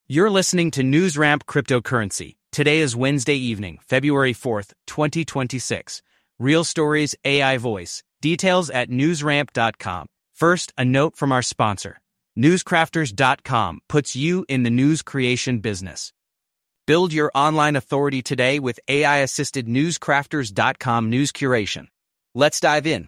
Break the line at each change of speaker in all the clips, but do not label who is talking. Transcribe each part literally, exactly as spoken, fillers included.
You're listening to NewsRamp Cryptocurrency. Today is Wednesday evening, February fourth, twenty twenty-six. Real stories, A I voice. Details at newsramp dot com. First, a note from our sponsor. newscrafters dot com puts you in the news creation business. Build your online authority today with A I-assisted newscrafters dot com news curation. Let's dive in.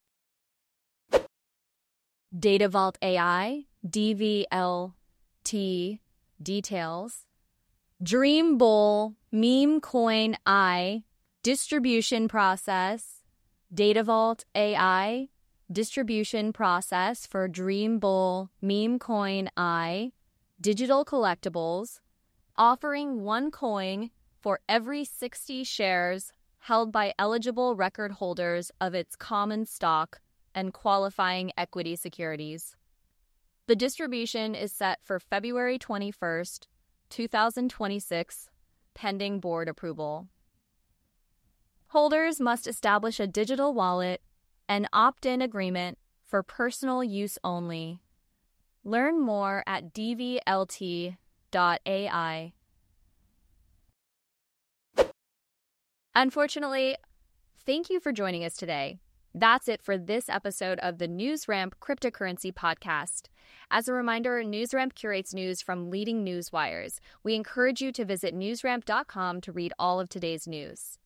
DataVault A I, D V L T, details. Dream Bull, Meme Coin I, distribution process. DataVault A I, distribution process for Dream Bull, Meme Coin I, digital collectibles, offering one coin for every sixty shares held by eligible record holders of its common stock and qualifying equity securities. The distribution is set for February twenty-first, twenty twenty-six, pending board approval. Holders must establish a digital wallet and opt-in agreement for personal use only. Learn more at d v l t dot a i. Unfortunately, thank you for joining us today. That's it for this episode of the NewsRamp Cryptocurrency Podcast. As a reminder, NewsRamp curates news from leading news wires. We encourage you to visit newsramp dot com to read all of today's news.